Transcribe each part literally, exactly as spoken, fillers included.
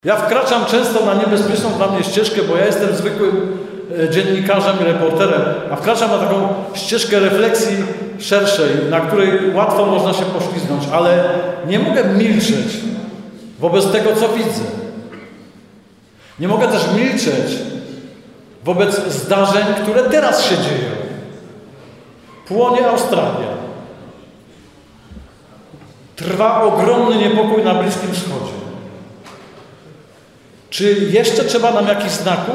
Ja wkraczam często na niebezpieczną dla mnie ścieżkę, bo ja jestem zwykłym dziennikarzem i reporterem, a wkraczam na taką ścieżkę refleksji szerszej, na której łatwo można się poślizgnąć, ale nie mogę milczeć wobec tego, co widzę. Nie mogę też milczeć wobec zdarzeń, które teraz się dzieją. Płonie Australia. Trwa ogromny niepokój na Bliskim Wschodzie. Czy jeszcze trzeba nam jakichś znaków?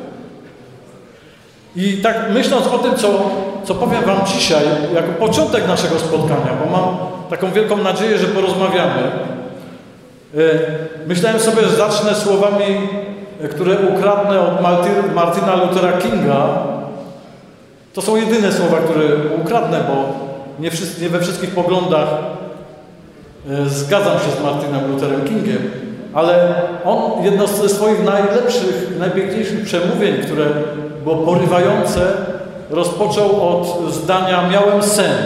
I tak myśląc o tym, co, co powiem wam dzisiaj, jako początek naszego spotkania, bo mam taką wielką nadzieję, że porozmawiamy, myślałem sobie, że zacznę słowami, które ukradnę od Martina Luthera Kinga. To są jedyne słowa, które ukradnę, bo nie, wszyscy, nie we wszystkich poglądach zgadzam się z Martinem Lutherem Kingiem, ale on jedno ze swoich najlepszych, najpiękniejszych przemówień, które było porywające, rozpoczął od zdania „miałem sen”.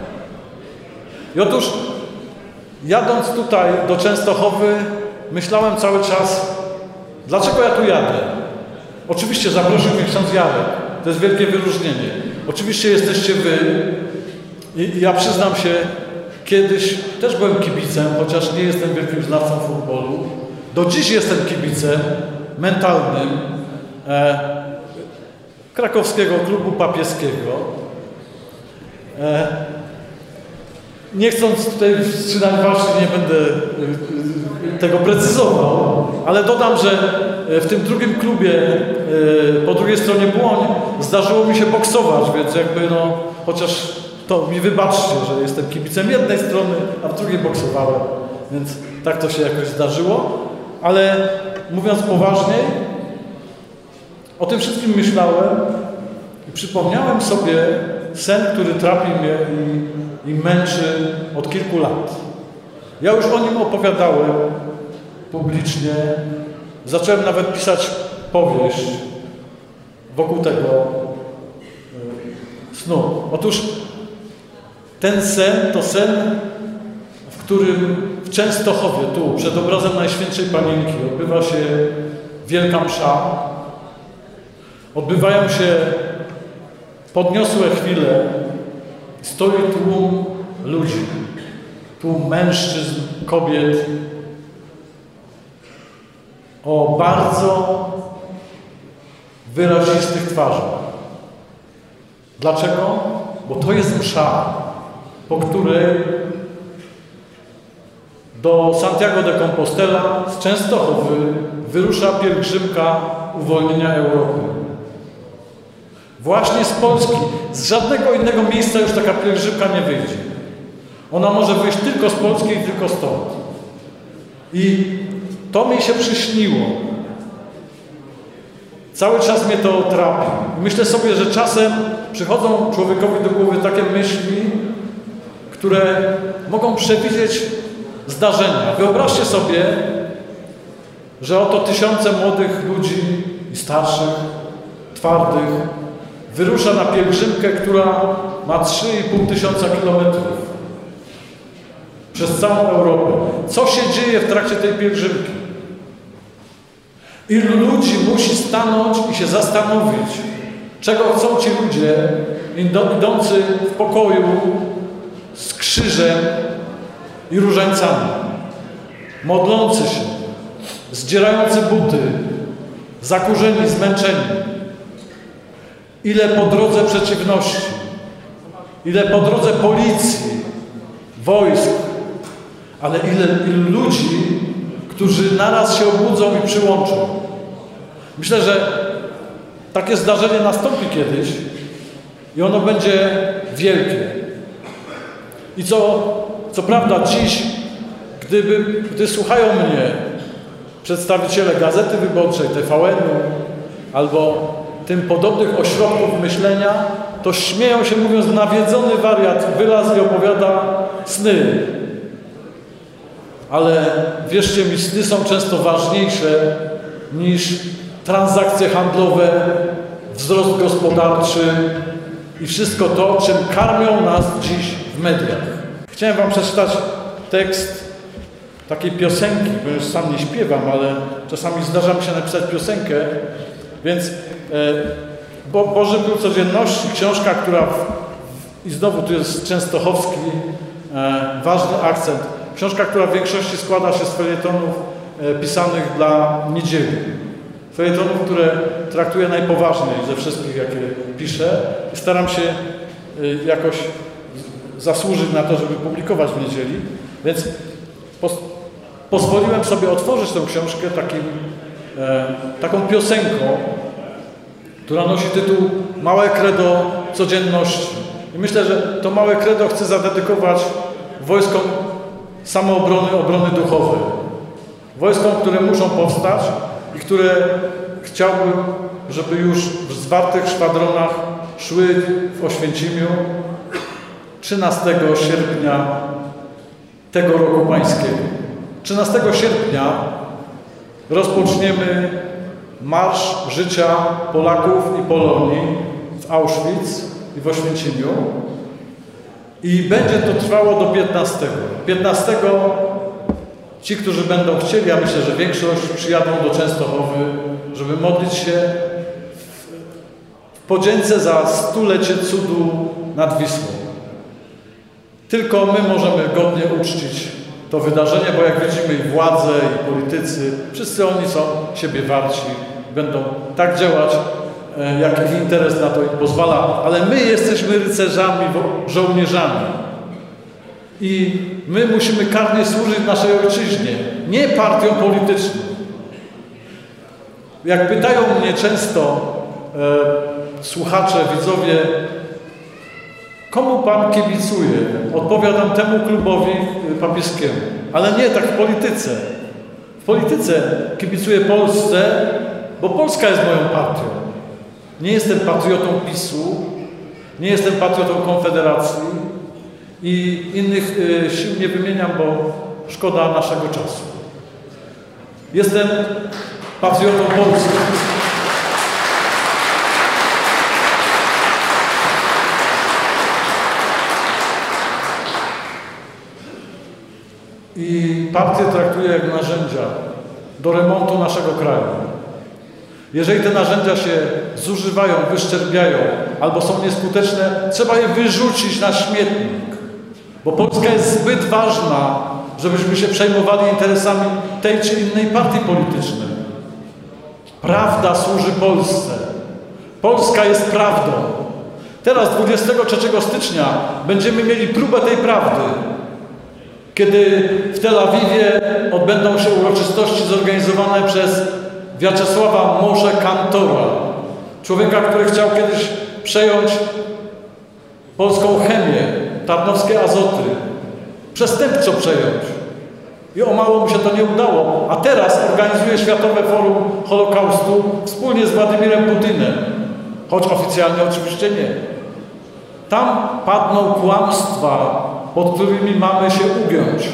I otóż, jadąc tutaj do Częstochowy, myślałem cały czas, dlaczego ja tu jadę? Oczywiście zaprosił mnie ksiądz Jarek. To jest wielkie wyróżnienie. Oczywiście jesteście wy. I ja przyznam się, kiedyś też byłem kibicem, chociaż nie jestem wielkim znawcą futbolu. Do dziś jestem kibicem mentalnym e, krakowskiego klubu papieskiego. E, nie chcąc tutaj wstrzymać właśnie, nie będę e, tego precyzował, ale dodam, że w tym drugim klubie, e, po drugiej stronie Błoń, zdarzyło mi się boksować, więc jakby no, chociaż to mi wybaczcie, że jestem kibicem jednej strony, a w drugiej boksowałem, więc tak to się jakoś zdarzyło. Ale mówiąc poważniej, o tym wszystkim myślałem i przypomniałem sobie sen, który trapi mnie i, i męczy od kilku lat. Ja już o nim opowiadałem publicznie, zacząłem nawet pisać powieść wokół tego snu. Otóż ten sen to sen, w którym w Częstochowie, tu, przed obrazem Najświętszej Panienki, odbywa się Wielka Msza. Odbywają się podniosłe chwile. Stoi tłum ludzi, tłum mężczyzn, kobiet o bardzo wyrazistych twarzach. Dlaczego? Bo to jest msza, po której do Santiago de Compostela z Częstochowy wyrusza pielgrzymka uwolnienia Europy. Właśnie z Polski, z żadnego innego miejsca już taka pielgrzymka nie wyjdzie. Ona może wyjść tylko z Polski i tylko stąd. I to mi się przyśniło. Cały czas mnie to trapi. Myślę sobie, że czasem przychodzą człowiekowi do głowy takie myśli, które mogą przewidzieć zdarzenia. Wyobraźcie sobie, że oto tysiące młodych ludzi i starszych, twardych, wyrusza na pielgrzymkę, która ma trzy i pół tysiąca kilometrów przez całą Europę. Co się dzieje w trakcie tej pielgrzymki? Ilu ludzi musi stanąć i się zastanowić, czego chcą ci ludzie idący w pokoju z krzyżem i różańcami, modlący się, zdzierający buty, zakurzeni, zmęczeni. Ile po drodze przeciwności, ile po drodze policji, wojsk, ale ile ilu ludzi, którzy naraz się obudzą i przyłączą. Myślę, że takie zdarzenie nastąpi kiedyś i ono będzie wielkie. I co, co prawda dziś, gdyby, gdy słuchają mnie przedstawiciele Gazety Wyborczej, T V N-u albo tym podobnych ośrodków myślenia, to śmieją się, mówiąc, nawiedzony wariat wylazł i opowiada sny. Ale wierzcie mi, sny są często ważniejsze niż transakcje handlowe, wzrost gospodarczy i wszystko to, czym karmią nas dziś w mediach. Chciałem wam przeczytać tekst takiej piosenki, bo już sam nie śpiewam, ale czasami zdarza mi się napisać piosenkę, więc e, Bo, Boży Próg Codzienności, książka, która, w, i znowu tu jest częstochowski e, ważny akcent, książka, która w większości składa się z felietonów e, pisanych dla niedzieli. Felietonów, które traktuję najpoważniej ze wszystkich, jakie piszę i staram się e, jakoś zasłużyć na to, żeby publikować w niedzieli, więc pos, pozwoliłem sobie otworzyć tę książkę takim, e, taką piosenką, która nosi tytuł Małe Credo Codzienności. I myślę, że to małe credo chcę zadedykować wojskom samoobrony, obrony duchowej. Wojskom, które muszą powstać i które chciałbym, żeby już w zwartych szwadronach szły w Oświęcimiu trzynastego sierpnia tego roku pańskiego. trzynastego sierpnia rozpoczniemy marsz życia Polaków i Polonii w Auschwitz i w Oświęcimiu i będzie to trwało do piętnastego. piętnastego ci, którzy będą chcieli, ja myślę, że większość przyjadą do Częstochowy, żeby modlić się w podzięce za stulecie cudu nad Wisłą. Tylko my możemy godnie uczcić to wydarzenie, bo jak widzimy i władze, i politycy, wszyscy oni są siebie warci, będą tak działać, jak ich interes na to im pozwala, ale my jesteśmy rycerzami, żołnierzami i my musimy karnie służyć naszej ojczyźnie, nie partiom politycznym. Jak pytają mnie często e, słuchacze, widzowie, komu Pan kibicuje? Odpowiadam temu klubowi papieskiemu. Ale nie tak w polityce. W polityce kibicuję Polsce, bo Polska jest moją partią. Nie jestem patriotą PiSu, nie jestem patriotą Konfederacji i innych y, sił nie wymieniam, bo szkoda naszego czasu. Jestem patriotą Polski. I partię traktuję jak narzędzia do remontu naszego kraju. Jeżeli te narzędzia się zużywają, wyszczerbiają albo są nieskuteczne, trzeba je wyrzucić na śmietnik. Bo Polska jest zbyt ważna, żebyśmy się przejmowali interesami tej czy innej partii politycznej. Prawda służy Polsce. Polska jest prawdą. Teraz dwudziestego trzeciego stycznia będziemy mieli próbę tej prawdy, kiedy w Tel Awiwie odbędą się uroczystości zorganizowane przez Wiaczesława Morze Kantora, człowieka, który chciał kiedyś przejąć polską chemię, tarnowskie azoty, przestępczo przejąć. I o mało mu się to nie udało, a teraz organizuje Światowe Forum Holokaustu wspólnie z Władimirem Putinem, choć oficjalnie oczywiście nie. Tam padną kłamstwa, pod którymi mamy się ugiąć.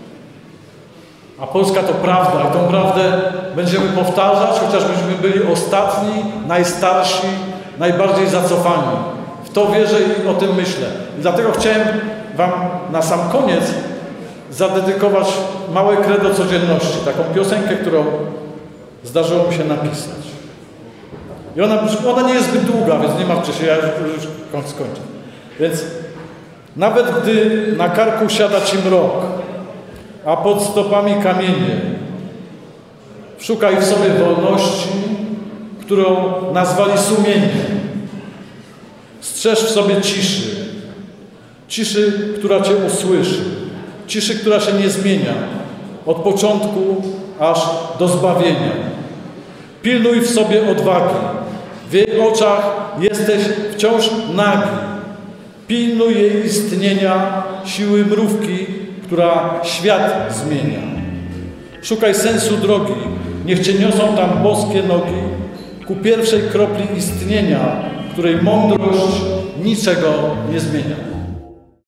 A Polska to prawda i tą prawdę będziemy powtarzać, chociażbyśmy byli ostatni, najstarsi, najbardziej zacofani. W to wierzę i o tym myślę. I dlatego chciałem Wam na sam koniec zadedykować małe credo codzienności, taką piosenkę, którą zdarzyło mi się napisać. I ona, ona nie jest zbyt długa, więc nie martwcie się, ja już, już skończę. Więc nawet gdy na karku siada Ci mrok, a pod stopami kamienie, szukaj w sobie wolności, którą nazwali sumieniem. Strzeż w sobie ciszy, ciszy, która Cię usłyszy, ciszy, która się nie zmienia, od początku aż do zbawienia. Pilnuj w sobie odwagi, w jej oczach jesteś wciąż nagi. Pilnuj jej istnienia, siły mrówki, która świat zmienia. Szukaj sensu drogi, niech Cię niosą tam boskie nogi ku pierwszej kropli istnienia, której mądrość niczego nie zmienia.